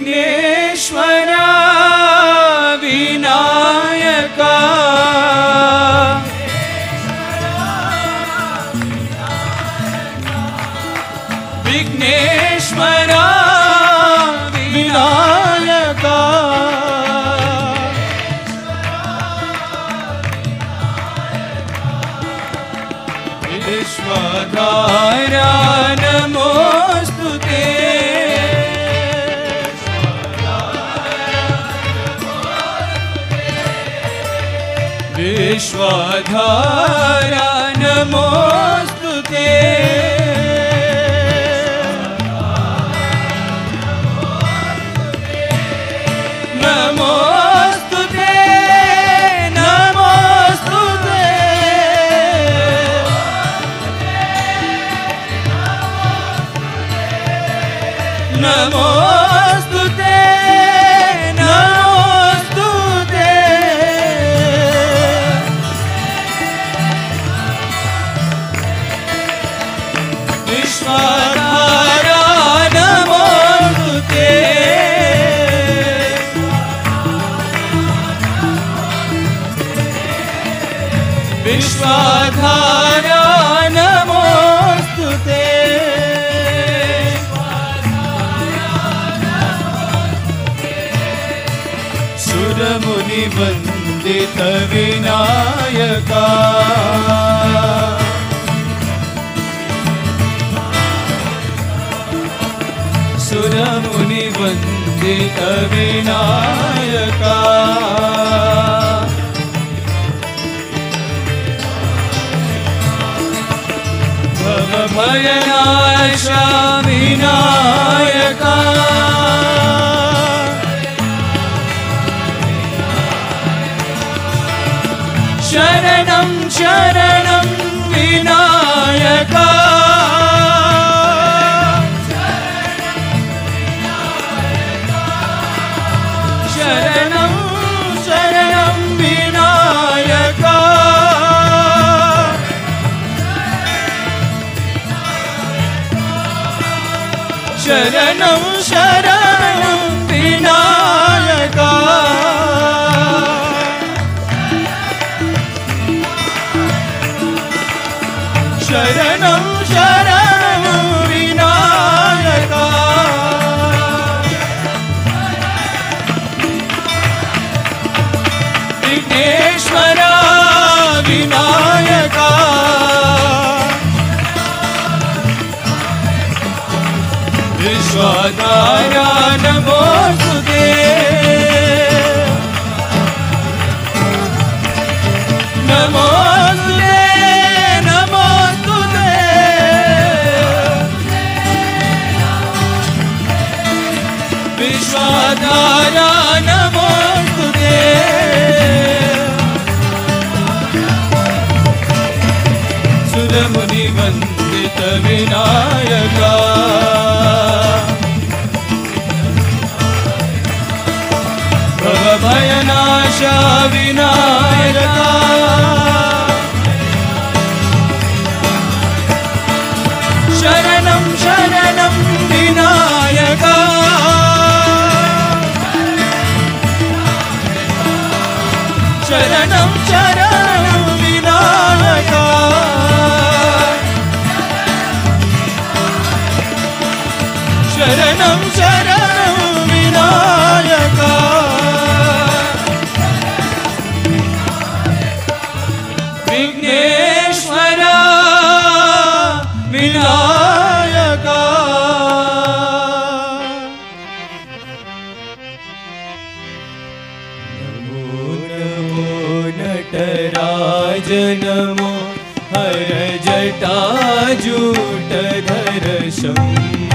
विघ्नेश्वरा विनायका विघ्नेश्वरा विनायका विश्वधारा नमोस्तुते विश्वधारा नमोस्तुते नमोस्तुते नमोस्तुते नमोस्तुते नमोस्तुते विश्वधारा नमोस्तुते विश्वधारा नमोस्तुते सुरमुनि वंदित विनायका सुरमुनि वंदित विनायका भव भयनाशा विनायका शरणं शरणं विनायका शरणं शरणं विनायका शरणं शरणं विनायका शरणं शरणं विनायका विघ्नेश्वरा विनायका विश्वधारा नमोस्तुते नमोस्तुते नमोस्तुते विश्वधारा नमोस्तुते सुरमुनि वंदित विनायका भव भयनाशा विनायका शरणं शरणं विनायका शरणं शरणं विनायका शरणं शरणं विनायका विघ्नेश्वरा विनायका नमो नमो नटराज नमो हर जटाजूटधर शम्भो